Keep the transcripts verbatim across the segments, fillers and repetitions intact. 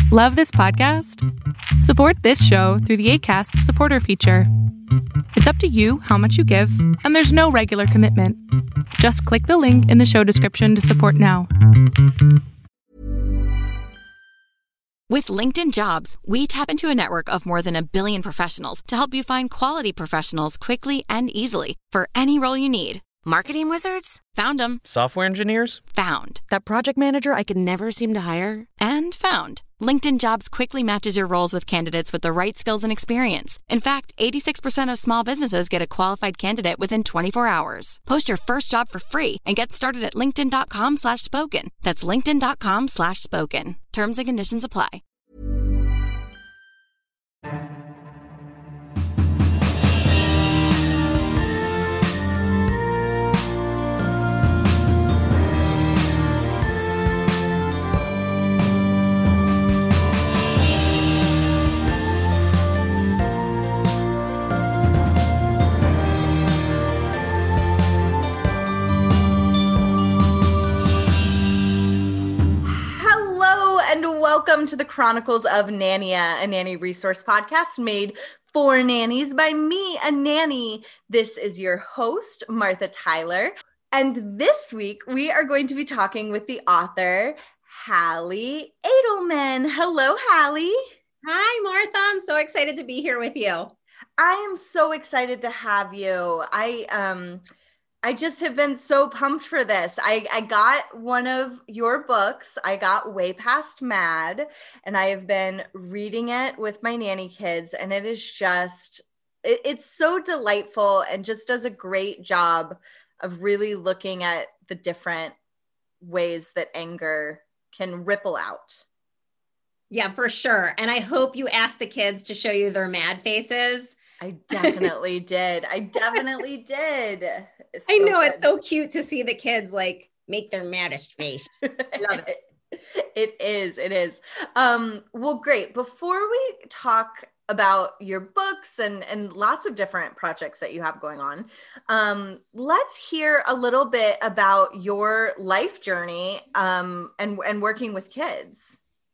Love this podcast? Support this show through the Acast supporter feature. It's up to you how much you give, and there's no regular commitment. Just click the link in the show description to support now. With LinkedIn Jobs, we tap into a network of more than a billion professionals to help you find quality professionals quickly and easily for any role you need. Marketing wizards? Found them. Software engineers? Found. That project manager I could never seem to hire? And found. LinkedIn Jobs quickly matches your roles with candidates with the right skills and experience. In fact, eighty-six percent of small businesses get a qualified candidate within twenty-four hours. Post your first job for free and get started at linkedin.com slash spoken. That's linkedin.com slash spoken. Terms and conditions apply. Welcome to the Chronicles of Nania, a nanny resource podcast made for nannies by me, a nanny. This is your host, Martha Tyler. And this week, we are going to be talking with the author, Hallie Edelman. Hello, Hallie. Hi, Martha. I'm so excited to be here with you. I am so excited to have you. I, um... I just have been so pumped for this. I, I got one of your books. I got Way Past Mad, and I have been reading it with my nanny kids, and it is just, it, it's so delightful and just does a great job of really looking at the different ways that anger can ripple out. Yeah, for sure. And I hope you ask the kids to show you their mad faces. I definitely did. I definitely did. So I know good. It's so cute to see the kids like make their maddest face. I love it. It is. It is. Um, well, great. Before we talk about your books and, and lots of different projects that you have going on, um, let's hear a little bit about your life journey um, and, and working with kids.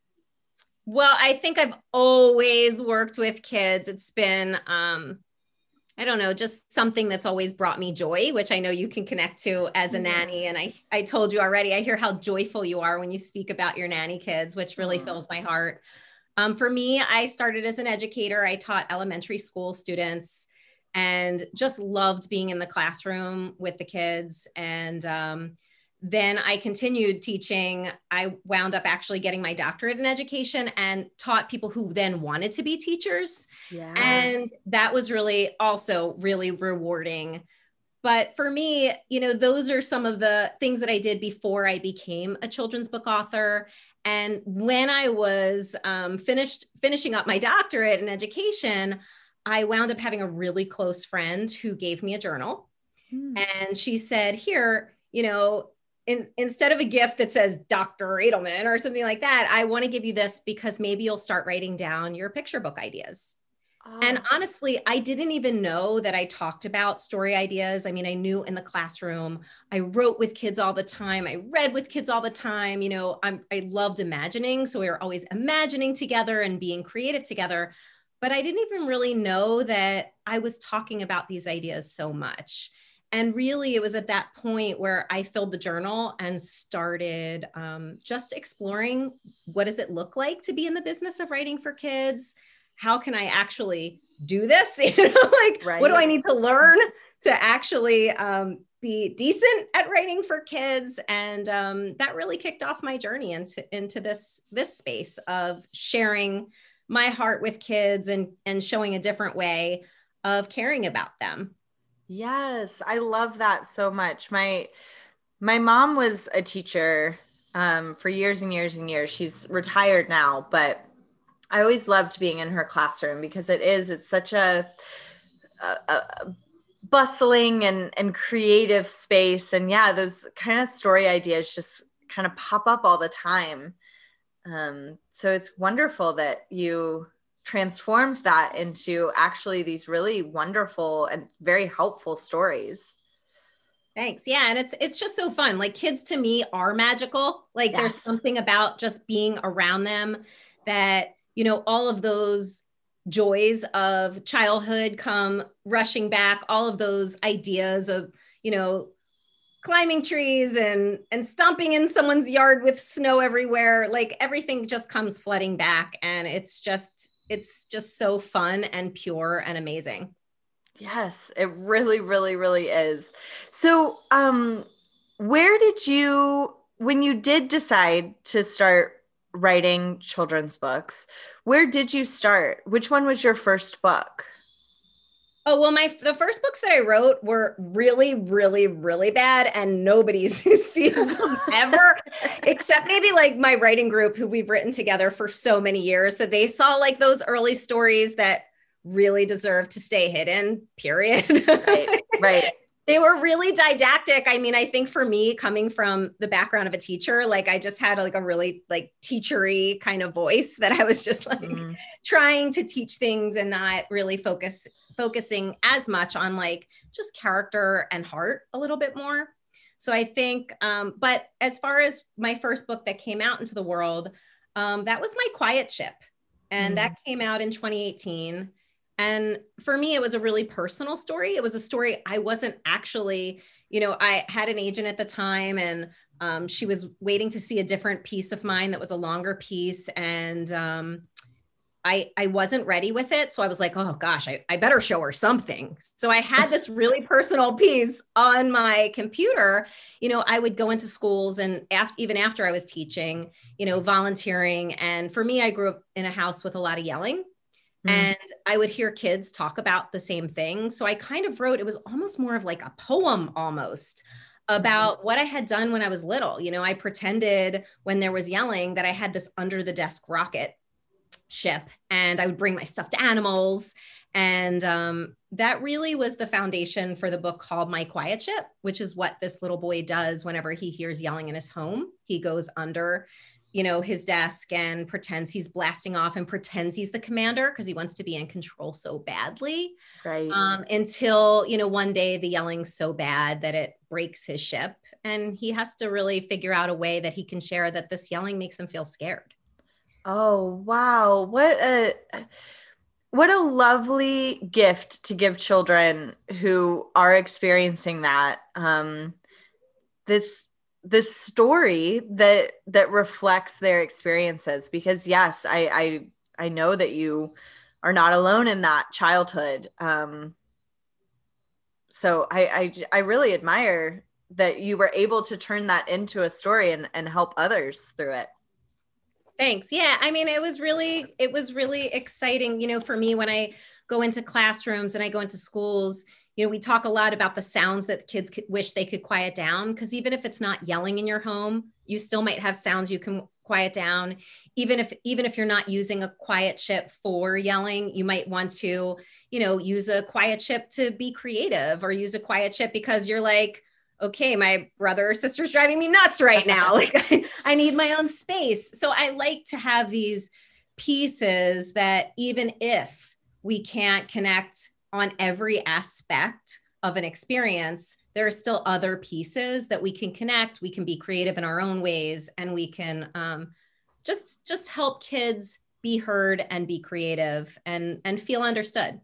Well, I think I've always worked with kids. It's been, um, I don't know, just something that's always brought me joy, which I know you can connect to as a nanny. And I, I told you already, I hear how joyful you are when you speak about your nanny kids, which really mm-hmm. fills my heart. Um, for me, I started as an educator. I taught elementary school students and just loved being in the classroom with the kids. And, um, Then I continued teaching. I wound up actually getting my doctorate in education and taught people who then wanted to be teachers. Yeah. And that was really also really rewarding. But for me, you know, those are some of the things that I did before I became a children's book author. And when I was um, finished finishing up my doctorate in education, I wound up having a really close friend who gave me a journal. Hmm. And she said, here, you know, In, instead of a gift that says Doctor Edelman or something like that, I want to give you this because maybe you'll start writing down your picture book ideas. Oh. And honestly, I didn't even know that I talked about story ideas. I mean, I knew in the classroom, I wrote with kids all the time. I read with kids all the time. You know, I'm, I loved imagining. So we were always imagining together and being creative together. But I didn't even really know that I was talking about these ideas so much. And really, it was at that point where I filled the journal and started um, just exploring what does it look like to be in the business of writing for kids? How can I actually do this? You know, like, right. What do I need to learn to actually um, be decent at writing for kids? And um, that really kicked off my journey into, into this, this space of sharing my heart with kids and, and showing a different way of caring about them. Yes, I love that so much. My my mom was a teacher um, for years and years and years. She's retired now, but I always loved being in her classroom because it is, it's such a, a, a bustling and, and creative space. And yeah, those kind of story ideas just kind of pop up all the time. Um, so it's wonderful that you transformed that into actually these really wonderful and very helpful stories. Thanks. Yeah. And it's, it's just so fun. Like kids to me are magical. Like yes. There's something about just being around them that, you know, all of those joys of childhood come rushing back, all of those ideas of, you know, climbing trees and and stomping in someone's yard with snow everywhere, like everything just comes flooding back, and it's just it's just so fun and pure and amazing. Yes, it really, really, really is. So, um, where did you, when you did decide to start writing children's books, where did you start? Which one was your first book? Oh, well, my the first books that I wrote were really, really, really bad, and nobody sees them ever, except maybe like my writing group who we've written together for so many years. So they saw like those early stories that really deserve to stay hidden, period. Right, right. They were really didactic. I mean, I think for me, coming from the background of a teacher, like I just had like a really like teachery kind of voice that I was just like mm. trying to teach things and not really focus focusing as much on like just character and heart a little bit more. So I think, um, but as far as my first book that came out into the world, um, that was My Quiet Ship. And mm. that came out in twenty eighteen. And for me, it was a really personal story. It was a story I wasn't actually, you know, I had an agent at the time, and um, she was waiting to see a different piece of mine that was a longer piece. And um, I, I wasn't ready with it. So I was like, oh gosh, I, I better show her something. So I had this really personal piece on my computer. You know, I would go into schools, and after, even after I was teaching, you know, volunteering. And for me, I grew up in a house with a lot of yelling. And I would hear kids talk about the same thing. So I kind of wrote, it was almost more of like a poem almost about what I had done when I was little. You know, I pretended when there was yelling that I had this under the desk rocket ship, and I would bring my stuffed animals. And um, that really was the foundation for the book called My Quiet Ship, which is what this little boy does whenever he hears yelling in his home. He goes under you know, his desk and pretends he's blasting off and pretends he's the commander because he wants to be in control so badly. Right. Um, until, you know, one day the yelling's so bad that it breaks his ship, and he has to really figure out a way that he can share that this yelling makes him feel scared. Oh, wow. What a, what a lovely gift to give children who are experiencing that. Um, this, this story that that reflects their experiences, because yes, I I I know that you are not alone in that childhood. Um, so I, I I really admire that you were able to turn that into a story and, and help others through it. Thanks. Yeah. I mean, it was really, it was really exciting, you know, for me when I go into classrooms and I go into schools. You know, we talk a lot about the sounds that kids could wish they could quiet down, because even if it's not yelling in your home, you still might have sounds you can quiet down. Even if, even if you're not using a quiet ship for yelling, you might want to, you know, use a quiet ship to be creative, or use a quiet ship because you're like, okay, my brother or sister's driving me nuts right now. Like I, I need my own space. So I like to have these pieces that even if we can't connect on every aspect of an experience, there are still other pieces that we can connect. We can be creative in our own ways, and we can um, just just help kids be heard and be creative and and feel understood.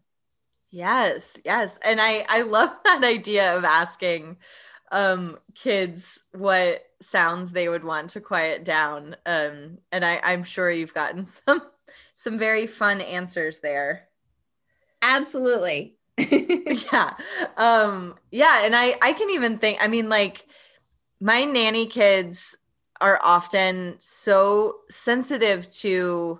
Yes, yes, and I I love that idea of asking um, kids what sounds they would want to quiet down, um, and I, I'm sure you've gotten some some very fun answers there. Absolutely. yeah. Um, yeah. And I, I can even think, I mean, like my nanny kids are often so sensitive to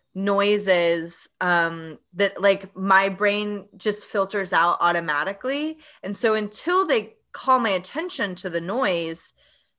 noises um, that like my brain just filters out automatically. And so until they call my attention to the noise,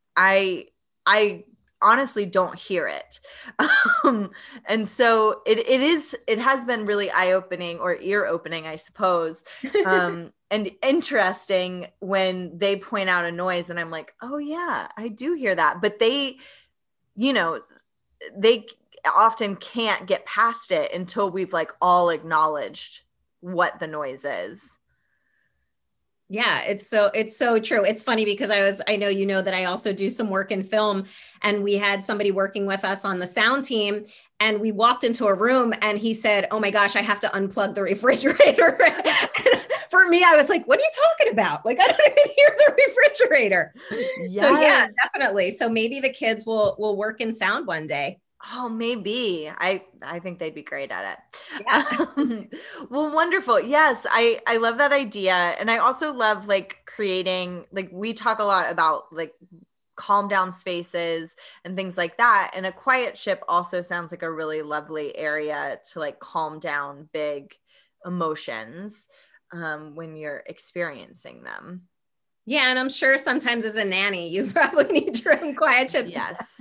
I, I honestly don't hear it. Um, and so it, it is, it has been really eye-opening or ear-opening, I suppose. Um, and interesting when they point out a noise and I'm like, oh yeah, I do hear that. But they, you know, they often can't get past it until we've like all acknowledged what the noise is. Yeah, it's so it's so true. It's funny because I was I know you know that I also do some work in film, and we had somebody working with us on the sound team, and we walked into a room and he said, "Oh my gosh, I have to unplug the refrigerator." For me, I was like, "What are you talking about? Like, I don't even hear the refrigerator." Yes. So yeah, definitely. So maybe the kids will will work in sound one day. Oh, maybe. I, I think they'd be great at it. Yeah. Um, well, wonderful. Yes. I, I love that idea. And I also love like creating, like we talk a lot about like calm down spaces and things like that. And a quiet ship also sounds like a really lovely area to like calm down big emotions um, when you're experiencing them. Yeah, and I'm sure sometimes as a nanny, you probably need your own quiet chips. Yes.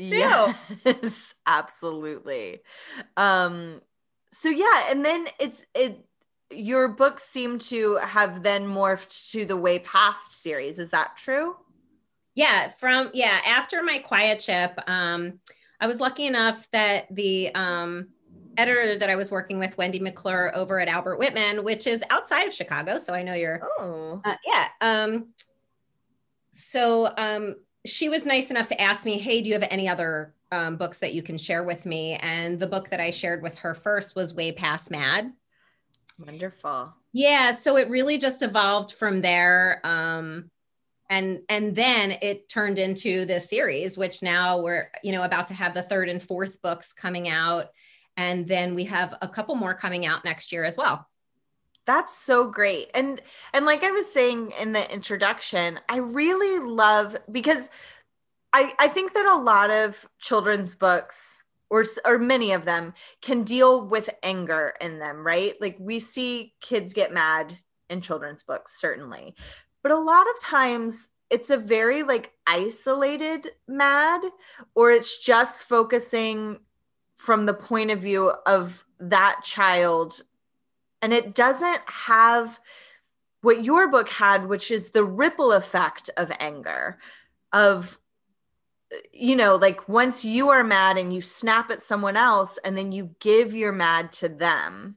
Yes, absolutely. Um, so yeah, and then it's it your books seem to have then morphed to the Way Past series. Is that true? Yeah, from yeah, after my quiet ship, um, I was lucky enough that the um editor that I was working with, Wendy McClure over at Albert Whitman, which is outside of Chicago. So I know you're, oh, uh, yeah. Um, so um, she was nice enough to ask me, hey, do you have any other um, books that you can share with me? And the book that I shared with her first was Way Past Mad. Wonderful. Yeah. So it really just evolved from there. Um, and, and then it turned into this series, which now we're, you know, about to have the third and fourth books coming out. And then we have a couple more coming out next year as well. That's so great. And and like I was saying in the introduction, I really love, because I I think that a lot of children's books, or or many of them, can deal with anger in them, right? Like we see kids get mad in children's books, certainly. But a lot of times it's a very like isolated mad, or it's just focusing from the point of view of that child. And it doesn't have what your book had, which is the ripple effect of anger, of, you know, like once you are mad and you snap at someone else and then you give your mad to them.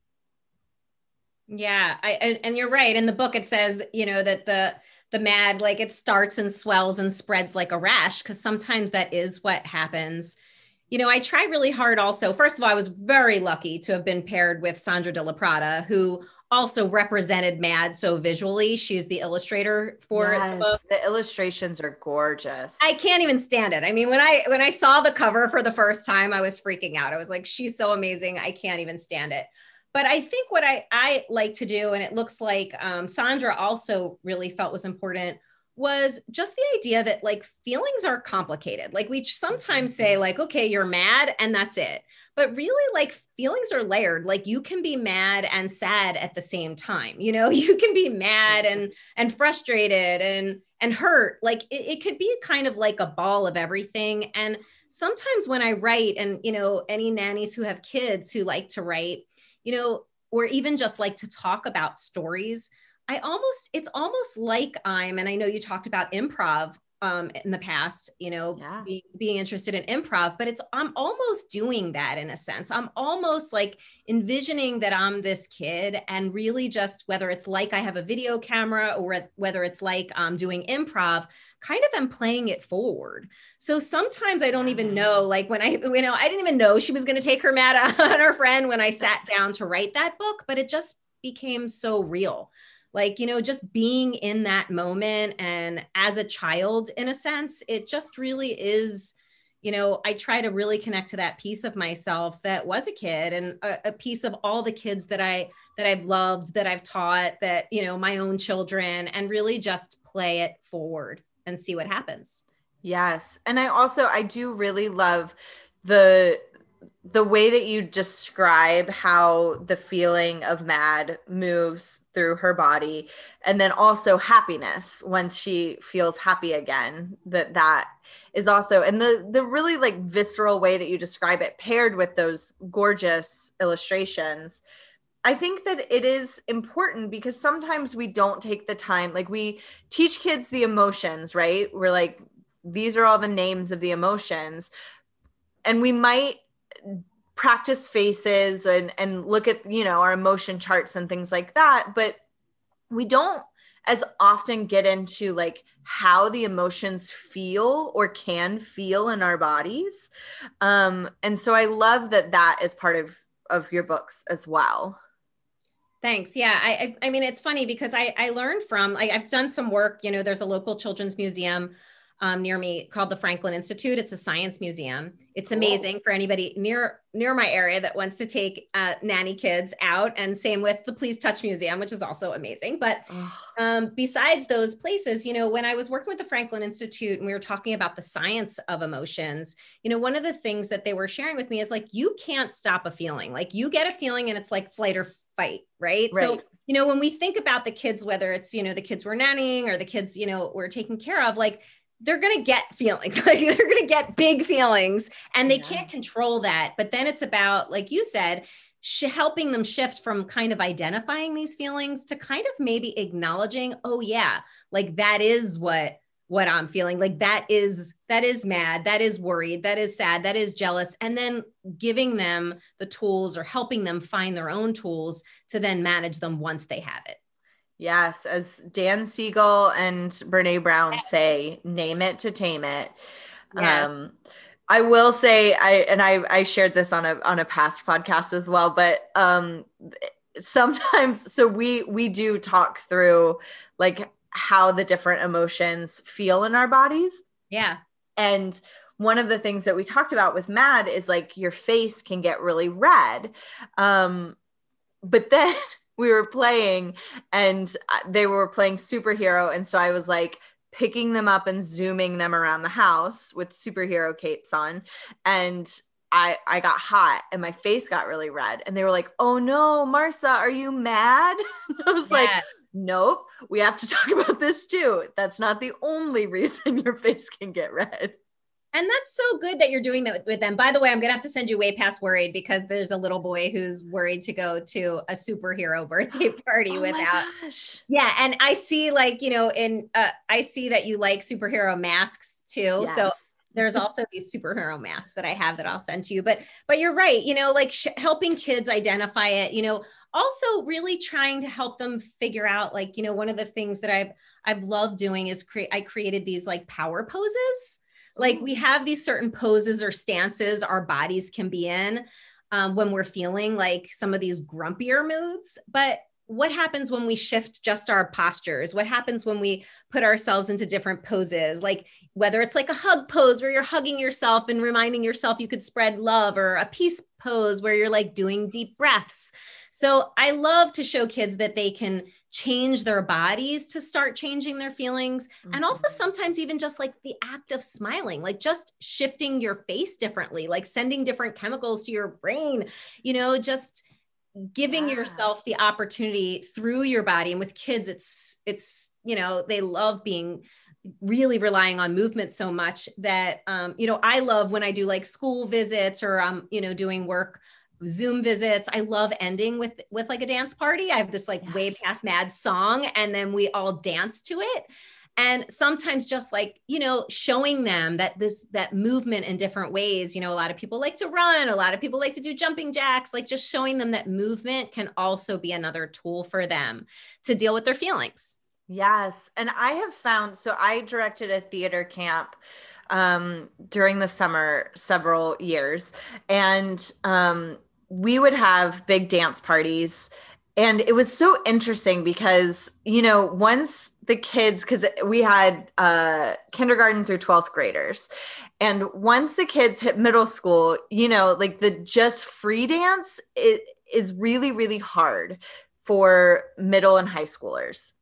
Yeah, I and, and you're right. In the book, it says, you know, that the the mad, like it starts and swells and spreads like a rash, because sometimes that is what happens. You know, I try really hard also. First of all, I was very lucky to have been paired with Sandra de la Prada, who also represented MAD so visually. She's the illustrator for yes, the book. The illustrations are gorgeous. I can't even stand it. I mean, when I when I saw the cover for the first time, I was freaking out. I was like, she's so amazing. I can't even stand it. But I think what I, I like to do, and it looks like um, Sandra also really felt was important, was just the idea that like feelings are complicated. Like we sometimes say like, okay, you're mad and that's it. But really like feelings are layered. Like you can be mad and sad at the same time. You know, you can be mad and, and frustrated and, and hurt. Like it, it could be kind of like a ball of everything. And sometimes when I write, and, you know, any nannies who have kids who like to write, you know, or even just like to talk about stories, I almost, it's almost like I'm, and I know you talked about improv um, in the past, you know, yeah. being, being interested in improv, but it's, I'm almost doing that in a sense. I'm almost like envisioning that I'm this kid, and really just, whether it's like I have a video camera or whether it's like I'm doing improv, kind of am playing it forward. So sometimes I don't even know, like when I, you know, I didn't even know she was going to take her mad on her friend when I sat down to write that book, but it just became so real. Like, you know, just being in that moment, and as a child, in a sense, it just really is, you know, I try to really connect to that piece of myself that was a kid, and a, a piece of all the kids that I, that I've loved, that I've taught, that, you know, my own children, and really just play it forward and see what happens. Yes. And I also, I do really love the, the way that you describe how the feeling of mad moves through her body, and then also happiness when she feels happy again, that that is also, and the, the really like visceral way that you describe it paired with those gorgeous illustrations. I think that it is important, because sometimes we don't take the time, like we teach kids the emotions, right? We're like, these are all the names of the emotions. And we might practice faces and, and look at, you know, our emotion charts and things like that. But we don't as often get into like how the emotions feel or can feel in our bodies. Um, and so I love that that is part of, of your books as well. Thanks. Yeah. I, I, I mean, it's funny because I, I learned from, I, I've done some work, you know, there's a local children's museum um, near me called the Franklin Institute. It's a science museum. It's amazing for anybody near, near my area that wants to take uh, nanny kids out, and same with the Please Touch Museum, which is also amazing. But um, besides those places, you know, when I was working with the Franklin Institute and we were talking about the science of emotions, you know, one of the things that they were sharing with me is like, you can't stop a feeling. Like you get a feeling and it's like flight or fight, right? Right. So, you know, when we think about the kids, whether it's, you know, the kids we're nannying or the kids, you know, we're taking care of, like, they're going to get feelings, like they're going to get big feelings, and they yeah. can't control that. But then it's about, like you said, sh- helping them shift from kind of identifying these feelings to kind of maybe acknowledging, oh yeah, like that is what, what I'm feeling. Like that is, that is mad, that is worried, that is sad, that is jealous. And then giving them the tools or helping them find their own tools to then manage them once they have it. Yes, as Dan Siegel and Brene Brown say, name it to tame it. Yes. Um, I will say, I and I, I shared this on a on a past podcast as well, but um, sometimes, so we we do talk through like how the different emotions feel in our bodies. Yeah, and one of the things that we talked about with MAD is like your face can get really red, um, but then. We were playing and they were playing superhero. And so I was like picking them up and zooming them around the house with superhero capes on. And I, I got hot and my face got really red. And they were like, oh no, Marcia, are you mad? I was yes. like, nope, we have to talk about this too. That's not the only reason your face can get red. And that's so good that you're doing that with them. By the way, I'm going to have to send you way past worried because there's a little boy who's worried to go to a superhero birthday party oh without. Yeah. And I see like, you know, in, uh, I see that you like superhero masks too. Yes. So there's also these superhero masks that I have that I'll send to you, but, but you're right. You know, like sh- helping kids identify it, you know, also really trying to help them figure out, like, you know, one of the things that I've, I've loved doing is create, I created these like power poses. Like we have these certain poses or stances our bodies can be in um, when we're feeling like some of these grumpier moods. But what happens when we shift just our postures? What happens when we put ourselves into different poses? Like whether it's like a hug pose where you're hugging yourself and reminding yourself you could spread love, or a peace pose where you're like doing deep breaths. So I love to show kids that they can change their bodies to start changing their feelings. Mm-hmm. And also sometimes even just like the act of smiling, like just shifting your face differently, like sending different chemicals to your brain, you know, just giving yeah. yourself the opportunity through your body. And with kids, it's, it's, you know, they love being really relying on movement so much that, um, you know, I love when I do like school visits or, um, you know, doing work, Zoom visits. I love ending with, with like a dance party. I have this like yes. way past mad song, and then we all dance to it. And sometimes just like, you know, showing them that this, that movement in different ways, you know, a lot of people like to run, a lot of people like to do jumping jacks, like just showing them that movement can also be another tool for them to deal with their feelings. Yes. And I have found, so I directed a theater camp um, during the summer several years, and um, we would have big dance parties. And it was so interesting because, you know, once the kids, because we had uh, kindergarten through twelfth graders. And once the kids hit middle school, you know, like the just free dance is, is really, really hard for middle and high schoolers.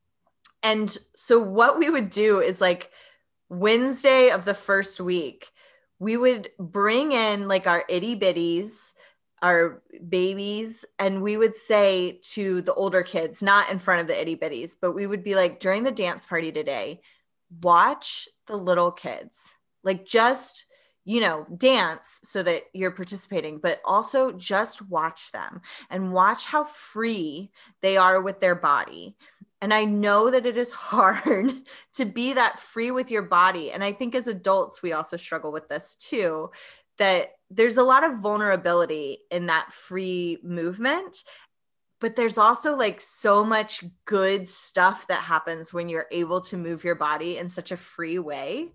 And so what we would do is like Wednesday of the first week, we would bring in like our itty bitties, our babies, and we would say to the older kids, not in front of the itty bitties, but we would be like, during the dance party today, watch the little kids, like just, you know, dance so that you're participating, but also just watch them and watch how free they are with their body. And I know that it is hard to be that free with your body. And I think as adults, we also struggle with this too, that there's a lot of vulnerability in that free movement. but there's also like so much good stuff that happens when you're able to move your body in such a free way.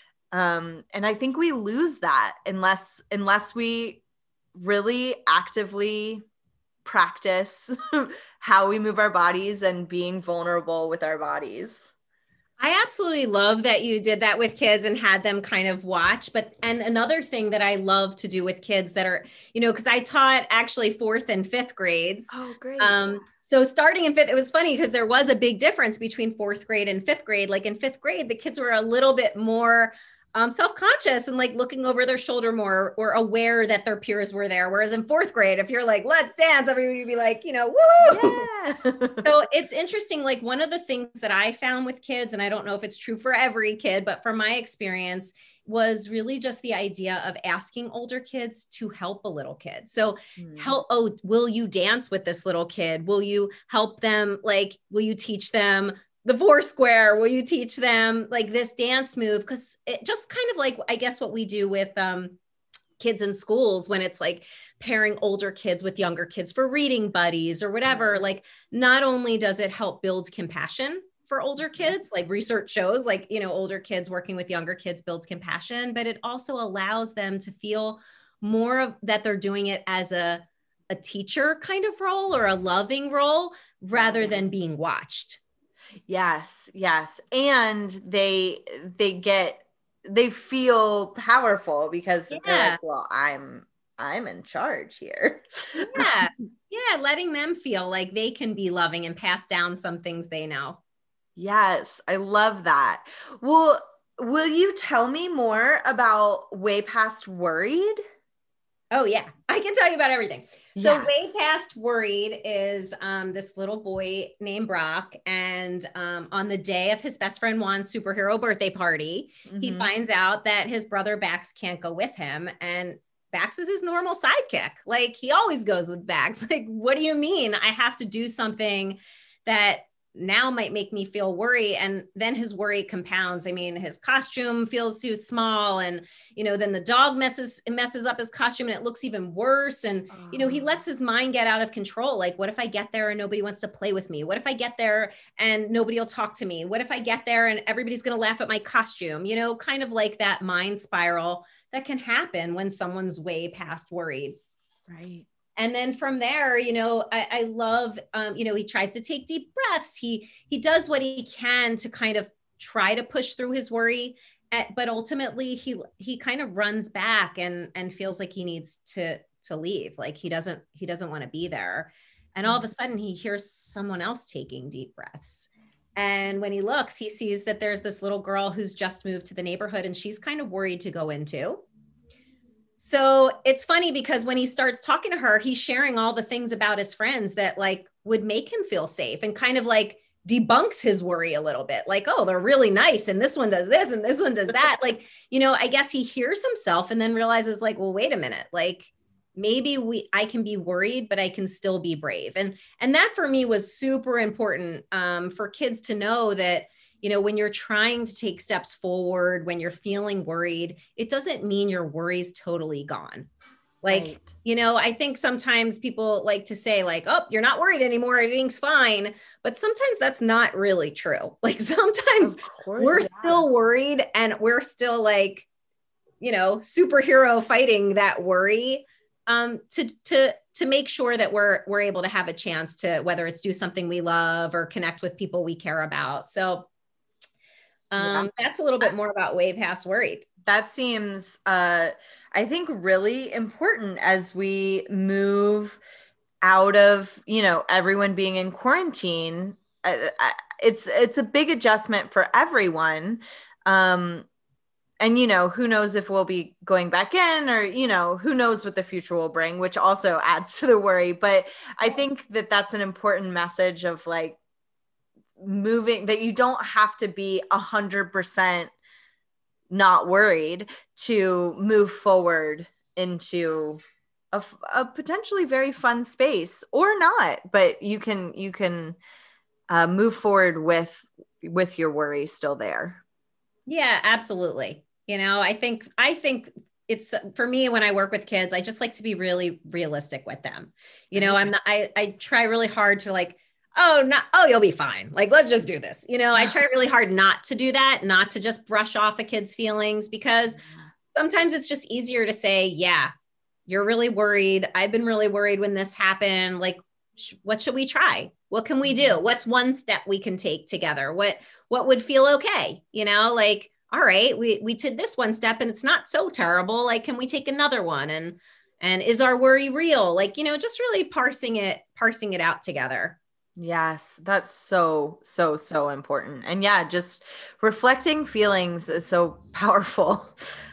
Um, and I think we lose that unless, unless we really actively practice how we move our bodies and being vulnerable with our bodies. I absolutely love that you did that with kids and had them kind of watch. But, and another thing that I love to do with kids that are, you know, because I taught actually fourth and fifth grades. Oh, great. Um, so starting in fifth, it was funny because there was a big difference between fourth grade and fifth grade. Like in fifth grade, the kids were a little bit more um, self-conscious and like looking over their shoulder more, or aware that their peers were there. Whereas in fourth grade, if you're like, let's dance, everybody would be like, you know, woo! Yeah. So it's interesting. Like one of the things that I found with kids, and I don't know if it's true for every kid, but from my experience, was really just the idea of asking older kids to help a little kid. So mm. help, oh, will you dance with this little kid? Will you help them? Like, will you teach them the four square? Will you teach them like this dance move? Because it just kind of like, I guess what we do with um, kids in schools when it's like pairing older kids with younger kids for reading buddies or whatever, like not only does it help build compassion for older kids, like research shows, like, you know, older kids working with younger kids builds compassion, but it also allows them to feel more of that they're doing it as a, a teacher kind of role or a loving role rather than being watched. Yes. Yes. And they, they get, they feel powerful because yeah. they're like, well, I'm, I'm in charge here. Yeah. Yeah. Letting them feel like they can be loving and pass down some things they know. Yes. I love that. Well, will you tell me more about Way Past Worried? Oh yeah. I can tell you about everything. So yes. Way Past Worried is um, this little boy named Brock. And um, on the day of his best friend Juan's superhero birthday party, mm-hmm. he finds out that his brother Bax can't go with him. And Bax is his normal sidekick. Like he always goes with Bax. Like, what do you mean? I have to do something that now might make me feel worry. And then his worry compounds. I mean, his costume feels too small. And, you know, then the dog messes, messes up his costume and it looks even worse. And, you know, he lets his mind get out of control. Like, what if I get there and nobody wants to play with me? What if I get there and nobody will talk to me? What if I get there and everybody's going to laugh at my costume? You know, kind of like that mind spiral that can happen when someone's way past worried. Right. And then from there, you know, I, I love, um, you know, he tries to take deep breaths. He, he does what he can to kind of try to push through his worry, at, but ultimately he, he kind of runs back and, and feels like he needs to, to leave. Like he doesn't, he doesn't want to be there. And all of a sudden he hears someone else taking deep breaths. And when he looks, he sees that there's this little girl who's just moved to the neighborhood and she's kind of worried to go into. So it's funny because when he starts talking to her, he's sharing all the things about his friends that like would make him feel safe and kind of like debunks his worry a little bit. Like, oh, they're really nice. And this one does this and this one does that. Like, you know, I guess he hears himself and then realizes like, well, wait a minute, like maybe we, I can be worried, but I can still be brave. And, and that for me was super important um, for kids to know that, you know, when you're trying to take steps forward, when you're feeling worried, it doesn't mean your worry's totally gone. Like, right. you know, I think sometimes people like to say like, oh, you're not worried anymore. Everything's fine. But sometimes that's not really true. Like sometimes course, we're yeah. still worried and we're still like, you know, superhero fighting that worry um, to, to, to make sure that we're, we're able to have a chance to, whether it's do something we love or connect with people we care about. So Um, yeah. that's a little bit more about Way Past Worried. That seems, uh, I think really important as we move out of, you know, everyone being in quarantine. I, I, it's, it's a big adjustment for everyone. Um, and, you know, who knows if we'll be going back in or, you know, who knows what the future will bring, which also adds to the worry. But I think that that's an important message of like, moving, that you don't have to be a hundred percent not worried to move forward into a, a potentially very fun space or not, but you can, you can uh, move forward with, with your worry still there. Yeah, absolutely. You know, I think, I think it's for me, when I work with kids, I just like to be really realistic with them. You know, I'm not, I, I try really hard to like, oh, not, oh, you'll be fine. Like, let's just do this. You know, I try really hard not to do that, not to just brush off a kid's feelings, because sometimes it's just easier to say, yeah, you're really worried. I've been really worried when this happened. Like, sh- what should we try? What can we do? What's one step we can take together? What, what would feel okay? You know, like, all right, we, we did this one step and it's not so terrible. Like, can we take another one? And, and is our worry real? Like, you know, just really parsing it, parsing it out together. Yes, that's so, so, so important. And yeah, just reflecting feelings is so powerful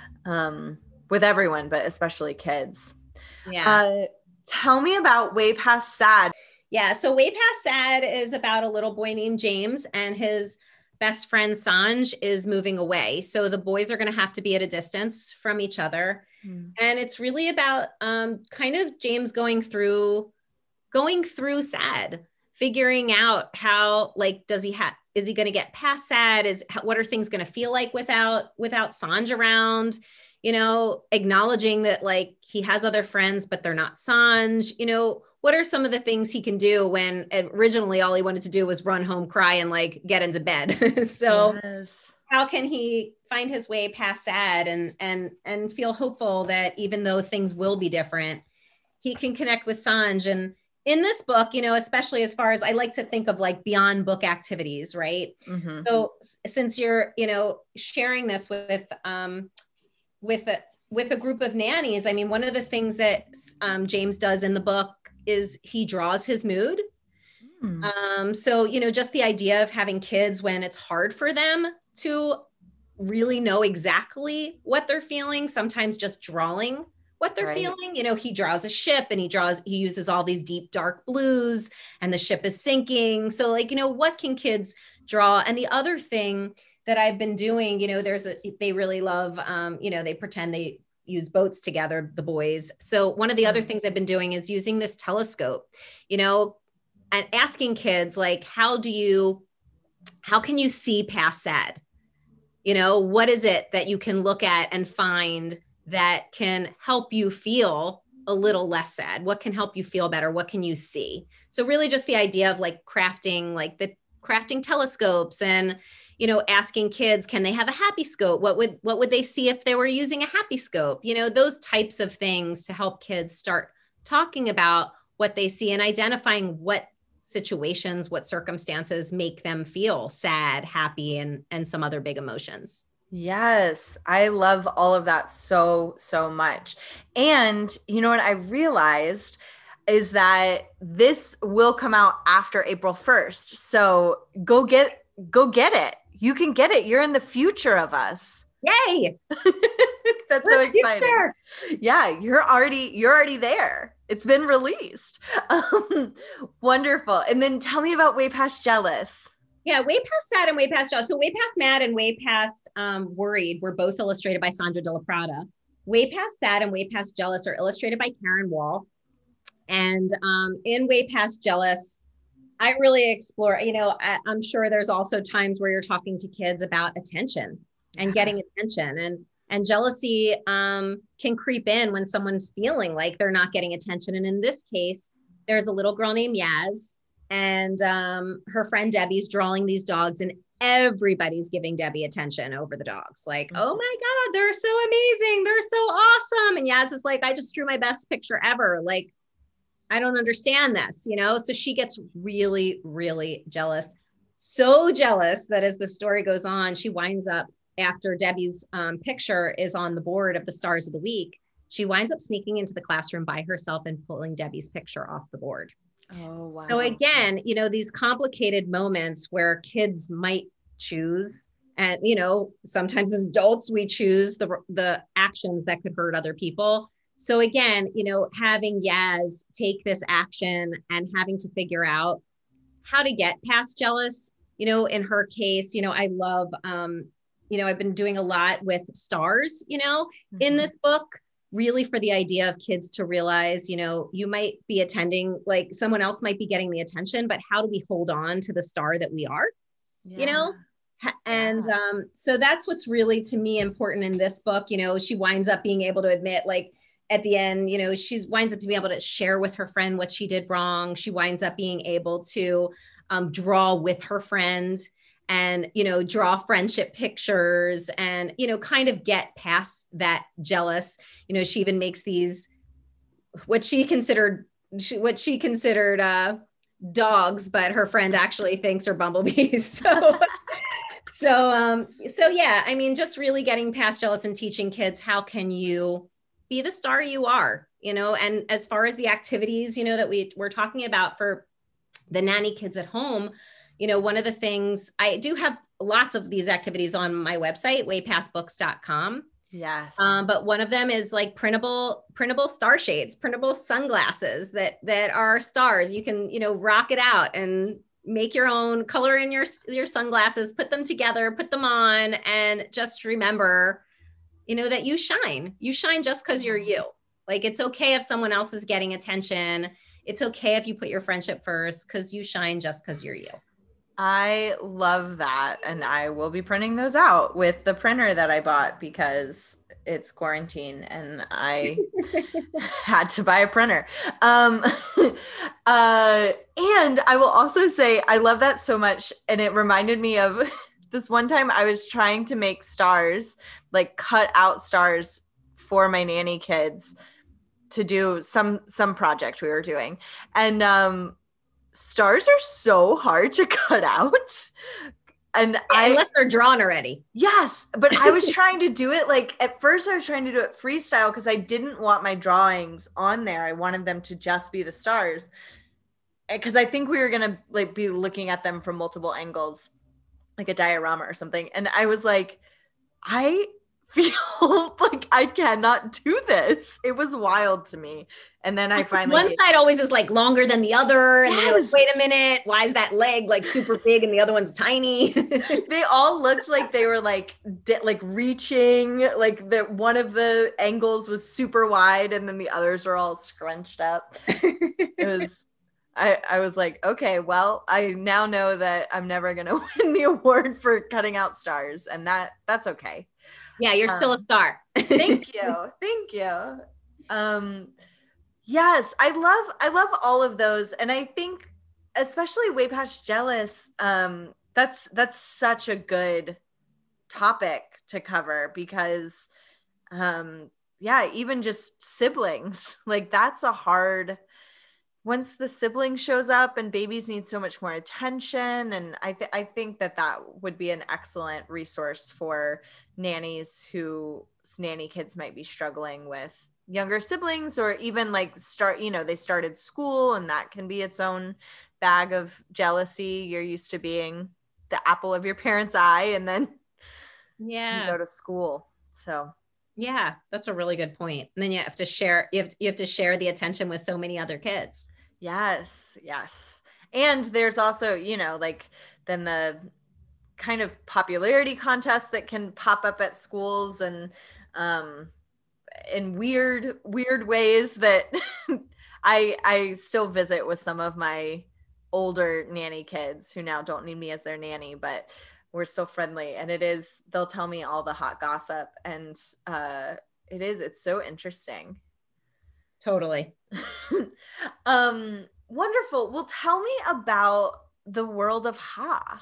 um, with everyone, but especially kids. Yeah. Uh, tell me about Way Past Sad. Yeah. So Way Past Sad is about a little boy named James, and his best friend Sanj is moving away. So the boys are going to have to be at a distance from each other. Mm. And it's really about um, kind of James going through, going through sad, figuring out how, like, does he have, is he going to get past sad? Is, what are things going to feel like without, without Sanj around? You know, acknowledging that like he has other friends, but they're not Sanj. You know, what are some of the things he can do when originally all he wanted to do was run home, cry, and like get into bed? So yes. How can he find his way past sad and, and, and feel hopeful that even though things will be different, he can connect with Sanj? And in this book, you know, especially as far as I like to think of like beyond book activities, right? Mm-hmm. So since you're, you know, sharing this with, um, with a, with a group of nannies, I mean, one of the things that um, James does in the book is he draws his mood. Mm. Um, so, you know, just the idea of having kids when it's hard for them to really know exactly what they're feeling, sometimes just drawing what they're right. feeling. You know, he draws a ship and he draws, he uses all these deep, dark blues, and the ship is sinking. So like, you know, what can kids draw? And the other thing that I've been doing, you know, there's a, they really love, um, you know, they pretend they use boats together, the boys. So one of the other things I've been doing is using this telescope, you know, and asking kids, like, how do you, how can you see past sad? You know, what is it that you can look at and find that can help you feel a little less sad? What can help you feel better? What can you see? So really just the idea of like crafting, like the crafting telescopes, and, you know, asking kids, can they have a happy scope? What would, what would they see if they were using a happy scope? You know, those types of things to help kids start talking about what they see and identifying what situations, what circumstances make them feel sad, happy, and, and some other big emotions. Yes, I love all of that so, so much. And you know what I realized is that this will come out after April first. So go get, go get it. You can get it. You're in the future of us. Yay. That's We're so exciting. Future. Yeah, you're already, you're already there. It's been released. Um, wonderful. And then tell me about Way Past Jealous. Yeah, Way Past Sad and Way Past Jealous. So Way Past Mad and Way Past um, Worried were both illustrated by Sandra de la Prada. Way Past Sad and Way Past Jealous are illustrated by Karen Wall. And um, in Way Past Jealous, I really explore, you know, I, I'm sure there's also times where you're talking to kids about attention and getting attention, and, and jealousy um, can creep in when someone's feeling like they're not getting attention. And in this case, there's a little girl named Yaz, and um, her friend Debbie's drawing these dogs, and everybody's giving Debbie attention over the dogs. Like, mm-hmm. oh my God, they're so amazing. They're so awesome. And Yaz is like, I just drew my best picture ever. Like, I don't understand this, you know? So she gets really, really jealous. So jealous that as the story goes on, she winds up, after Debbie's um, picture is on the board of the stars of the week, she winds up sneaking into the classroom by herself and pulling Debbie's picture off the board. Oh, wow. So again, you know, these complicated moments where kids might choose, and, you know, sometimes as adults, we choose the, the actions that could hurt other people. So again, you know, having Yaz take this action and having to figure out how to get past jealous, you know, in her case, you know, I love, um, you know, I've been doing a lot with stars, you know, mm-hmm. in this book, really for the idea of kids to realize, you know, you might be attending, like someone else might be getting the attention, but how do we hold on to the star that we are, yeah. you know? And Yeah. um, so that's what's really, to me, important in this book. You know, she winds up being able to admit, like, at the end, you know, she's winds up to be able to share with her friend what she did wrong. She winds up being able to um, draw with her friend and, you know, draw friendship pictures and, you know, kind of get past that jealous. You know, she even makes these, what she considered, she, what she considered uh, dogs, but her friend actually thinks are bumblebees. So, so, um, so yeah, I mean, just really getting past jealous and teaching kids, how can you be the star you are, you know? And as far as the activities, you know, that we we're talking about for the nanny kids at home, you know, one of the things, I do have lots of these activities on my website, way past books dot com. Yes. Um, but one of them is like printable, printable star shades, printable sunglasses that, that are stars. You can, you know, rock it out and make your own, color in your, your sunglasses, put them together, put them on, and just remember, you know, that you shine, you shine just because you're you. Like, it's okay if someone else is getting attention. It's okay if you put your friendship first, because you shine just because you're you. I love that. And I will be printing those out with the printer that I bought because it's quarantine and I had to buy a printer. Um, uh, and I will also say, I love that so much. And it reminded me of this one time I was trying to make stars, like cut out stars for my nanny kids to do some, some project we were doing. And, um, stars are so hard to cut out. And Yeah, I, unless they're drawn already. yes, but I was trying to do it like at first I was trying to do it freestyle because I didn't want my drawings on there. I wanted them to just be the stars. Because I think we were going to like be looking at them from multiple angles, like a diorama or something. And I was like, I feel like I cannot do this. It was wild to me. And then I finally one did. side always is like longer than the other. And then you're Yes. like, wait a minute, why is that leg like super big and the other one's tiny? They all looked like they were like di- like reaching, like the one of the angles was super wide and then the others were all scrunched up. It was I, I was like, okay, well, I now know that I'm never gonna win the award for cutting out stars, and that that's okay. Yeah, you're still a Um, star. Thank you. Thank you. Um, yes, I love, I love all of those. And I think especially Way Past Jealous, um, that's, that's such a good topic to cover because, um, yeah, even just siblings, like that's a hard, once the sibling shows up and babies need so much more attention. And I, th- I think that that would be an excellent resource for nannies whose nanny kids might be struggling with younger siblings or even like start, you know, they started school and that can be its own bag of jealousy. You're used to being the apple of your parents' eye and then Yeah. you go to school. So Yeah, that's a really good point. And then you have to share, you have, you have to share the attention with so many other kids. yes, yes. And there's also, you know, like then the kind of popularity contests that can pop up at schools and um, in weird, weird ways that I I still visit with some of my older nanny kids who now don't need me as their nanny, but we're still friendly. And it is, they'll tell me all the hot gossip and uh, it is, it's so interesting. Totally. um, wonderful. Well, tell me about the world of Ha.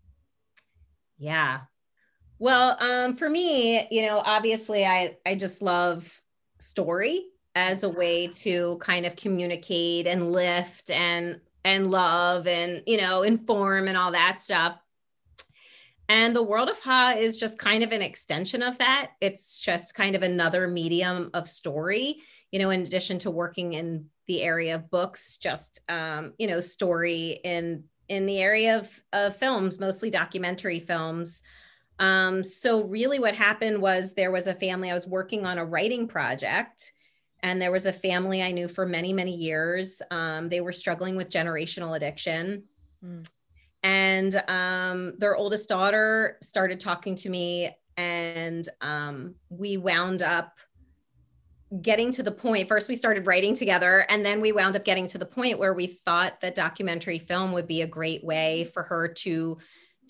Yeah. Well, um, for me, you know, obviously I, I just love story as a way to kind of communicate and lift and, and love and, you know, inform and all that stuff. And the world of Ha is just kind of an extension of that. It's just kind of another medium of story, you know, in addition to working in the area of books, just, um, you know, story in, in the area of, of films, mostly documentary films. Um, so really what happened was there was a family, I was working on a writing project, and there was a family I knew for many, many years. Um, they were struggling with generational addiction. Mm. And um, their oldest daughter started talking to me, and um, we wound up getting to the point, first we started writing together, and then we wound up getting to the point where we thought that documentary film would be a great way for her to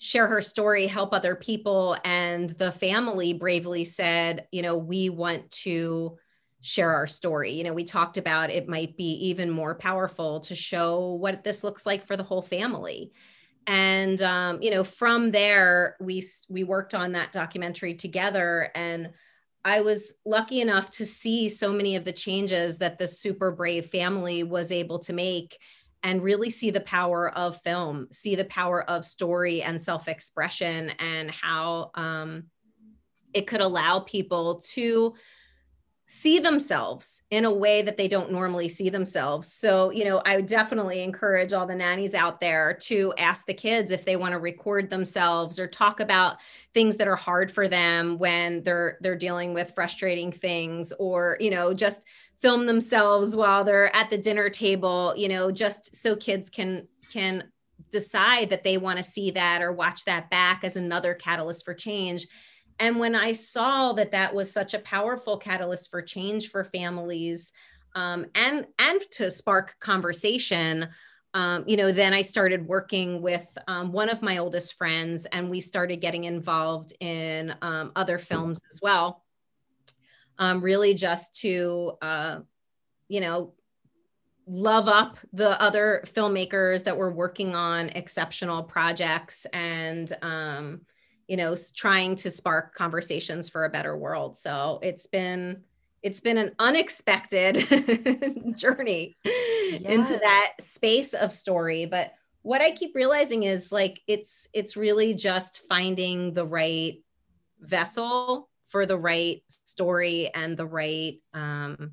share her story, help other people. And the family bravely said, you know, we want to share our story. You know, we talked about it might be even more powerful to show what this looks like for the whole family. And, um, you know, from there, we, we worked on that documentary together. And I was lucky enough to see so many of the changes that the super brave family was able to make, and really see the power of film, see the power of story and self-expression, and how um, it could allow people to see themselves in a way that they don't normally see themselves. So, you know, I would definitely encourage all the nannies out there to ask the kids if they want to record themselves or talk about things that are hard for them when they're they're dealing with frustrating things, or, you know, just film themselves while they're at the dinner table, you know, just so kids can can decide that they want to see that or watch that back as another catalyst for change. And when I saw that that was such a powerful catalyst for change for families, um, and and to spark conversation, um, you know, then I started working with um, one of my oldest friends, and we started getting involved in um, other films as well. Um, really just to, uh, you know, love up the other filmmakers that were working on exceptional projects, and, um, you know, trying to spark conversations for a better world. So it's been, it's been an unexpected journey yes. into that space of story. But what I keep realizing is like, it's, it's really just finding the right vessel for the right story and the right, um,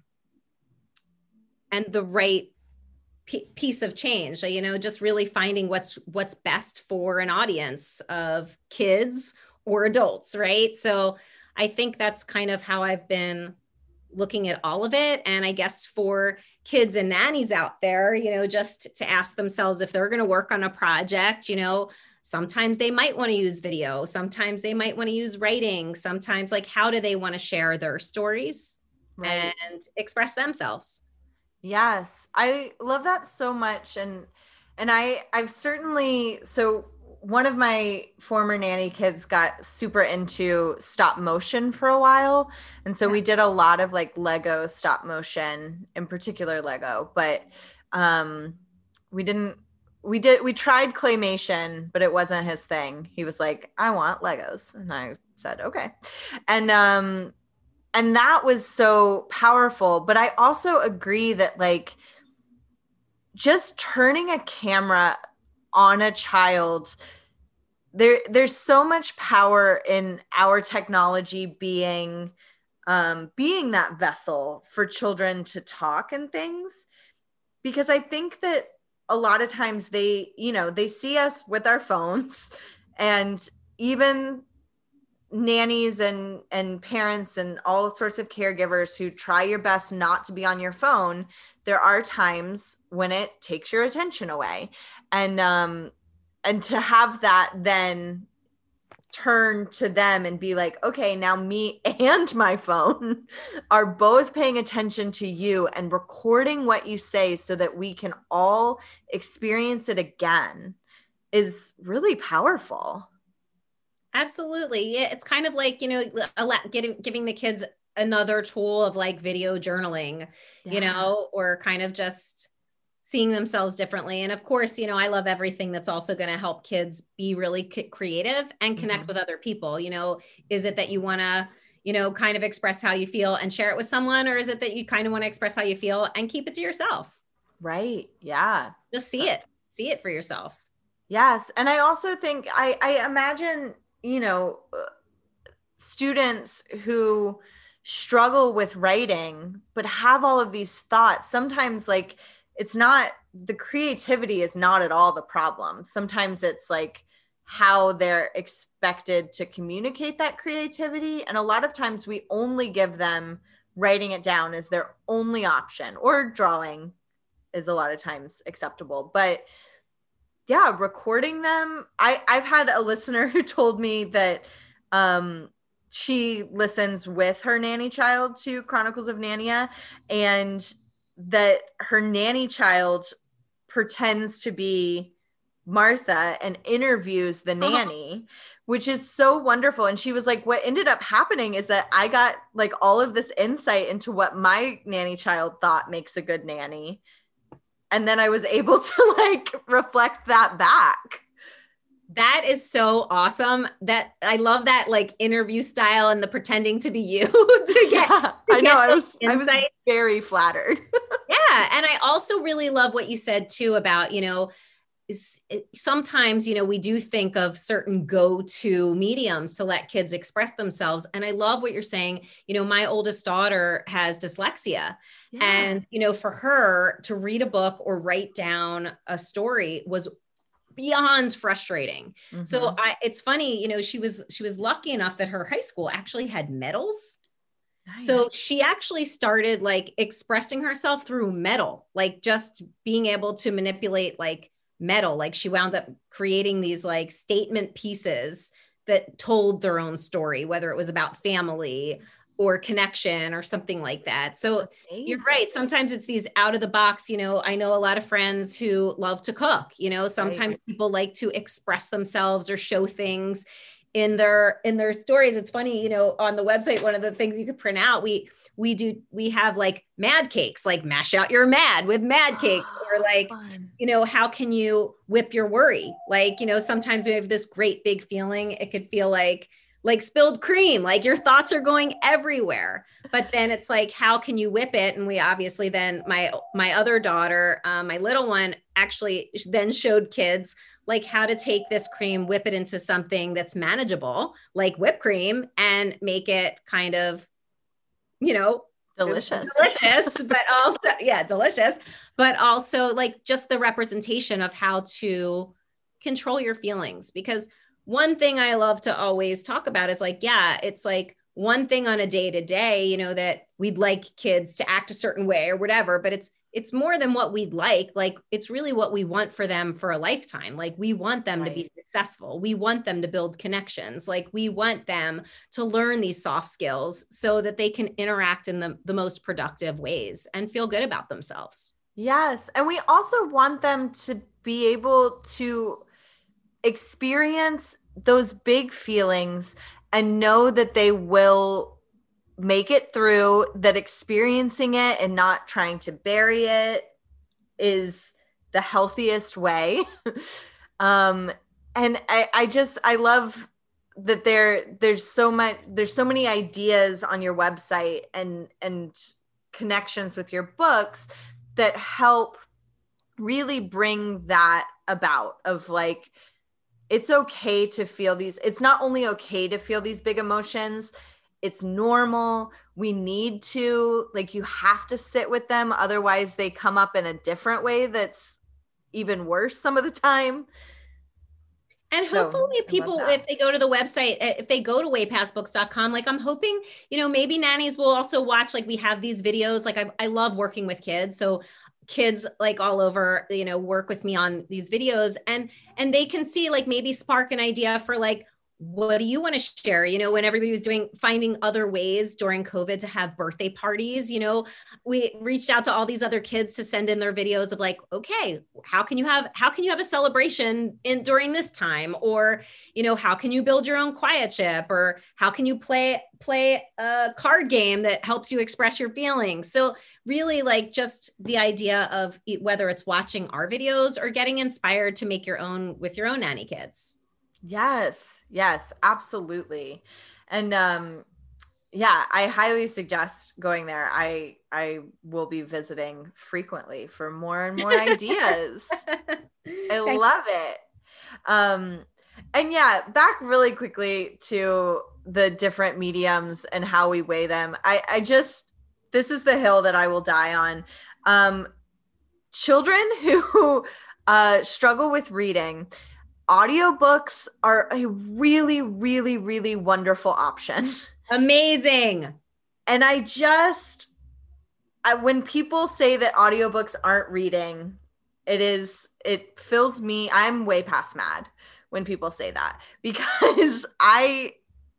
and the right p- piece of change, you know, just really finding what's, what's best for an audience of kids or adults. Right. So I think that's kind of how I've been looking at all of it. And I guess for kids and nannies out there, you know, just to ask themselves if they're going to work on a project, you know, sometimes they might want to use video. Sometimes they might want to use writing. Sometimes, like, how do they want to share their stories right. and express themselves? Yes, I love that so much. And, and I, I've certainly, so one of my former nanny kids got super into stop motion for a while. And so yeah. we did a lot of like Lego stop motion, in particular Lego, but um, we didn't, we did, we tried claymation, but it wasn't his thing. He was like, I want Legos. And I said, okay. And, um, and that was so powerful. But I also agree that like just turning a camera on a child, there, there's so much power in our technology being, um, being that vessel for children to talk and things, because I think that a lot of times they, you know, they see us with our phones, and even nannies and, and parents and all sorts of caregivers who try your best not to be on your phone, there are times when it takes your attention away. And, um, and to have that then turn to them and be like, okay, now me and my phone are both paying attention to you and recording what you say so that we can all experience it again, is really powerful. Absolutely. Yeah, it's kind of like, you know, getting, giving the kids another tool of like video journaling, yeah. you know, or kind of just seeing themselves differently. And of course, you know, I love everything that's also going to help kids be really c- creative and connect mm-hmm. with other people. You know, is it that you want to, you know, kind of express how you feel and share it with someone? Or is it that you kind of want to express how you feel and keep it to yourself? Right. Yeah. Just see it, see it for yourself. Yes. And I also think, I, I imagine, you know, students who struggle with writing, but have all of these thoughts, sometimes like, it's not, the creativity is not at all the problem. Sometimes it's like how they're expected to communicate that creativity. And a lot of times we only give them writing it down as their only option, or drawing is a lot of times acceptable. But yeah, recording them. I, I've had a listener who told me that um, she listens with her nanny child to Chronicles of Narnia, and that her nanny child pretends to be Martha and interviews the nanny, which is so wonderful. And she was like, what ended up happening is that I got like all of this insight into what my nanny child thought makes a good nanny. And then I was able to like reflect that back. That is so awesome. That I love that like interview style and the pretending to be you to get. Yeah, to I know. get I was, insights. I was very flattered. Yeah. And I also really love what you said too about, you know, is it, sometimes, you know, we do think of certain go-to mediums to let kids express themselves. And I love what you're saying. You know, my oldest daughter has dyslexia. Yeah. And, you know, for her to read a book or write down a story was beyond frustrating. Mm-hmm. So I, it's funny, you know, she was, she was lucky enough that her high school actually had medals. Nice. So she actually started like expressing herself through metal, like just being able to manipulate like metal. Like she wound up creating these like statement pieces that told their own story, whether it was about family or connection or something like that. So amazing. You're right. Sometimes it's these out of the box, you know, I know a lot of friends who love to cook, you know, sometimes right. people like to express themselves or show things in their, in their stories. It's funny, you know, on the website, one of the things you could print out, we, we do, we have like mad cakes, like mash out your mad with mad cakes, or like, fun. You know, how can you whip your worry? Like, you know, sometimes we have this great big feeling. It could feel like, like spilled cream, like your thoughts are going everywhere, but then it's like, how can you whip it? And we obviously then my, my other daughter, um, my little one actually then showed kids like how to take this cream, whip it into something that's manageable, like whipped cream, and make it kind of, you know, delicious, delicious, but also, yeah, delicious, but also like just the representation of how to control your feelings. Because one thing I love to always talk about is like, yeah, it's like one thing on a day to day, you know, that we'd like kids to act a certain way or whatever, but it's, it's more than what we'd like. Like, it's really what we want for them for a lifetime. Like, we want them right. to be successful. We want them to build connections. Like, we want them to learn these soft skills so that they can interact in the, the most productive ways and feel good about themselves. Yes. And we also want them to be able to experience those big feelings and know that they will make it through, that experiencing it and not trying to bury it is the healthiest way. um, and I, I just, I love that there, there's so much, there's so many ideas on your website and, and connections with your books that help really bring that about, of like, it's okay to feel these. It's not only okay to feel these big emotions, it's normal. We need to, like, you have to sit with them. Otherwise they come up in a different way that's even worse some of the time. And hopefully so, people, if they go to the website, if they go to way past books dot com, like I'm hoping, you know, maybe nannies will also watch, like we have these videos, like I, I love working with kids. So kids like all over, you know, work with me on these videos, and, and they can see, like, maybe spark an idea for like, what do you want to share? You know, when everybody was doing, finding other ways during COVID to have birthday parties, you know, we reached out to all these other kids to send in their videos of like, okay, how can you have, how can you have a celebration in during this time? Or, you know, how can you build your own quiet chip? Or how can you play, play a card game that helps you express your feelings? So really, like, just the idea of whether it's watching our videos or getting inspired to make your own with your own nanny kids. Yes. Yes, absolutely. And, um, yeah, I highly suggest going there. I, I will be visiting frequently for more and more ideas. I love it. Um, and yeah, back really quickly to the different mediums and how we weigh them. I, I just, this is the hill that I will die on. Um, children who, uh, struggle with reading, audiobooks are a really, really, really wonderful option. Amazing. And I just, I, when people say that audiobooks aren't reading, it is, it fills me, I'm way past mad when people say that, because I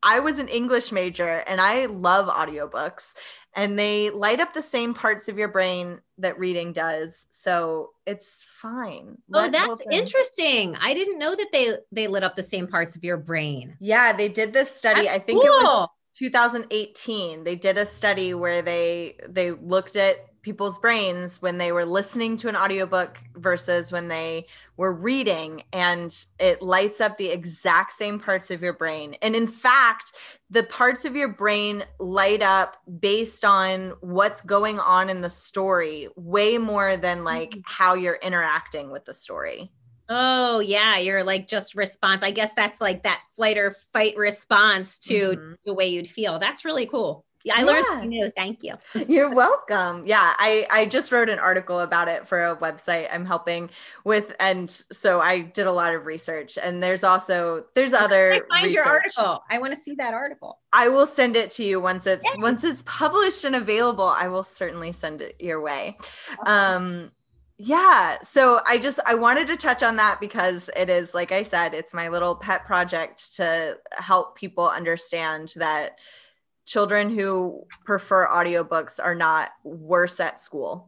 I was an English major and I love audiobooks, and they light up the same parts of your brain that reading does. So it's fine. Oh, Let that's interesting. I didn't know that they, they lit up the same parts of your brain. Yeah, they did this study. That's I think cool. It was two thousand eighteen. They did a study where they, they looked at people's brains when they were listening to an audiobook versus when they were reading, and it lights up the exact same parts of your brain. And in fact, the parts of your brain light up based on what's going on in the story way more than like mm-hmm. how you're interacting with the story. Oh yeah. You're like just response. I guess that's like that flight or fight response to mm-hmm. the way you'd feel. That's really cool. Yeah, I learned something new. Thank you. You're welcome. Yeah, I, I just wrote an article about it for a website I'm helping with. And so I did a lot of research, and there's also, there's other I find research. Your article. I want to see that article. I will send it to you once it's, yeah. once it's published and available. I will certainly send it your way. Okay. Um, yeah. So I just, I wanted to touch on that because it is, like I said, it's my little pet project to help people understand that children who prefer audiobooks are not worse at school.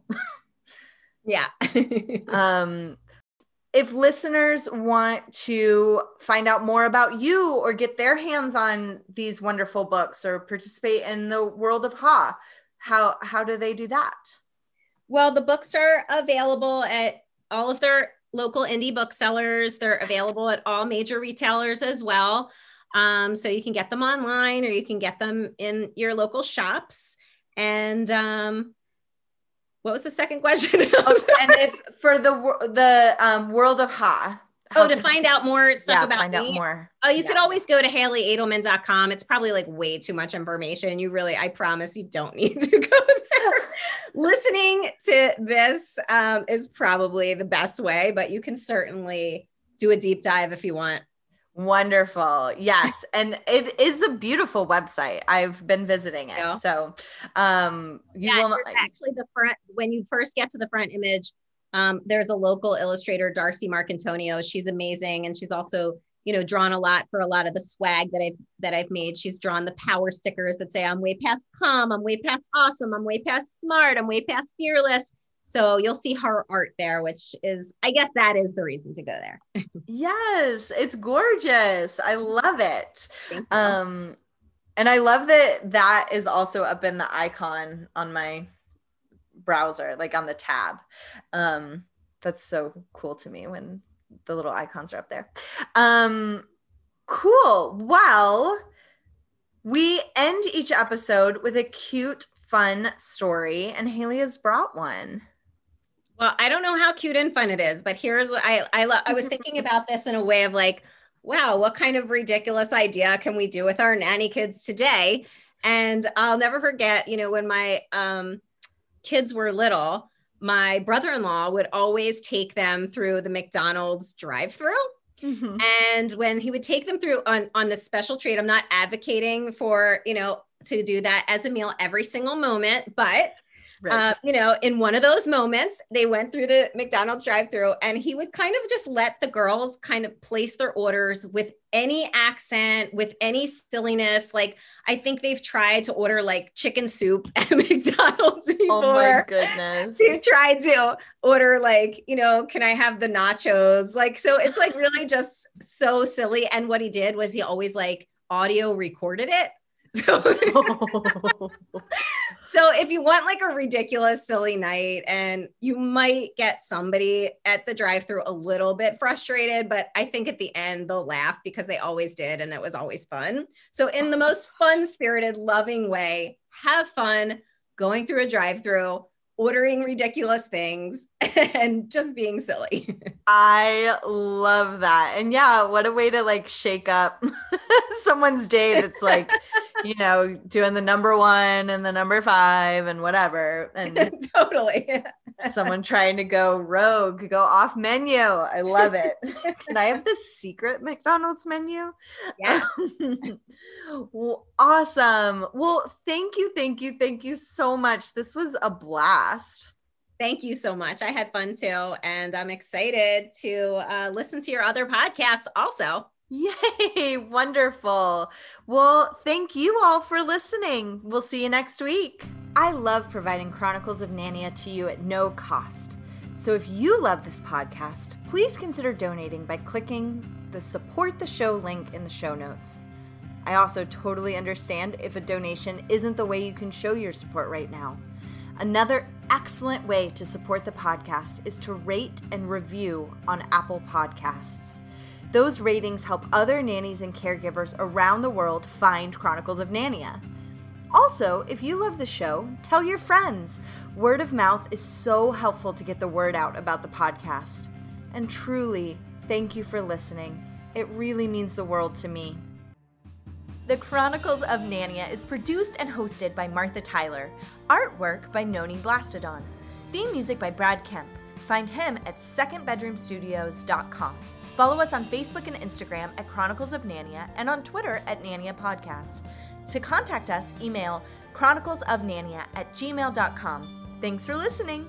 Yeah. um, if listeners want to find out more about you or get their hands on these wonderful books or participate in the world of Ha, how, how do they do that? Well, the books are available at all of their local indie booksellers. They're available at all major retailers as well. Um, so you can get them online or you can get them in your local shops. And um, what was the second question? oh, and if for the the um, world of Ha. Oh, to find out more stuff yeah, about find me. Out more. Oh, you yeah. could always go to Haley Edelman dot com. It's probably like way too much information. You really, I promise you don't need to go there. Listening to this um, is probably the best way, but you can certainly do a deep dive if you want. Wonderful. Yes. And it is a beautiful website. I've been visiting it. Yeah. So um, you yeah, will not- actually the front, when you first get to the front image, um, there's a local illustrator, Darcy Marcantonio. She's amazing. And she's also, you know, drawn a lot for a lot of the swag that I've, that I've made. She's drawn the power stickers that say, I'm way past calm. I'm way past awesome. I'm way past smart. I'm way past fearless. So you'll see her art there, which is, I guess that is the reason to go there. Yes, it's gorgeous. I love it. Um, and I love that that is also up in the icon on my browser, like on the tab. Um, that's so cool to me when the little icons are up there. Um, cool. Well, we end each episode with a cute, fun story, and Haley has brought one. Well, I don't know how cute and fun it is, but here's what I I, lo- I was thinking about this in a way of like, wow, what kind of ridiculous idea can we do with our nanny kids today? And I'll never forget, you know, when my um, kids were little, my brother-in-law would always take them through the McDonald's drive-through. Mm-hmm. And when he would take them through on, on the special treat, I'm not advocating for, you know, to do that as a meal every single moment, but Right. Uh, you know, in one of those moments, they went through the McDonald's drive-through, and he would kind of just let the girls kind of place their orders with any accent, with any silliness. Like, I think they've tried to order like chicken soup at McDonald's before. Oh my goodness. They tried to order like, you know, can I have the nachos? Like, so it's like really just so silly. And what he did was he always like audio recorded it. So, so if you want like a ridiculous, silly night, and you might get somebody at the drive-thru a little bit frustrated, but I think at the end they'll laugh because they always did. And it was always fun. So in the most fun spirited, loving way, have fun going through a drive-thru, ordering ridiculous things, and just being silly. I love that. And yeah, what a way to like shake up someone's day that's like, you know, doing the number one and the number five and whatever. And totally. Someone trying to go rogue, go off menu. I love it. Can I have the secret McDonald's menu? Yeah. Well, awesome. Well, thank you. Thank you. Thank you so much. This was a blast. Thank you so much. I had fun too. And I'm excited to uh, listen to your other podcasts also. Yay, wonderful. Well, thank you all for listening. We'll see you next week. I love providing Chronicles of Narnia to you at no cost. So if you love this podcast, please consider donating by clicking the Support the Show link in the show notes. I also totally understand if a donation isn't the way you can show your support right now. Another excellent way to support the podcast is to rate and review on Apple Podcasts. Those ratings help other nannies and caregivers around the world find Chronicles of Narnia. Also, if you love the show, tell your friends. Word of mouth is so helpful to get the word out about the podcast. And truly, thank you for listening. It really means the world to me. The Chronicles of Narnia is produced and hosted by Martha Tyler. Artwork by Noni Blastodon. Theme music by Brad Kemp. Find him at second bedroom studios dot com. Follow us on Facebook and Instagram at Chronicles of Narnia and on Twitter at Narnia Podcast. To contact us, email chroniclesofnarnia at gmail dot com. Thanks for listening.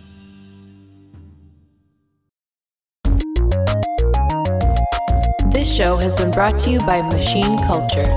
This show has been brought to you by Machine Culture.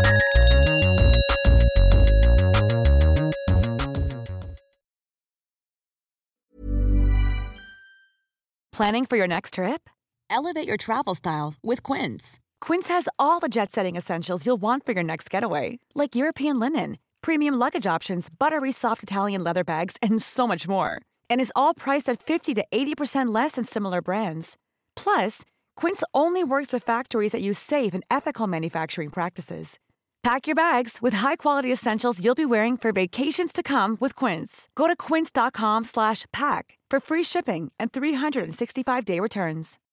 Planning for your next trip? Elevate your travel style with Quince. Quince has all the jet-setting essentials you'll want for your next getaway, like European linen, premium luggage options, buttery soft Italian leather bags, and so much more. And is all priced at fifty to eighty percent less than similar brands. Plus, Quince only works with factories that use safe and ethical manufacturing practices. Pack your bags with high-quality essentials you'll be wearing for vacations to come with Quince. Go to quince dot com slash pack for free shipping and three sixty-five day returns.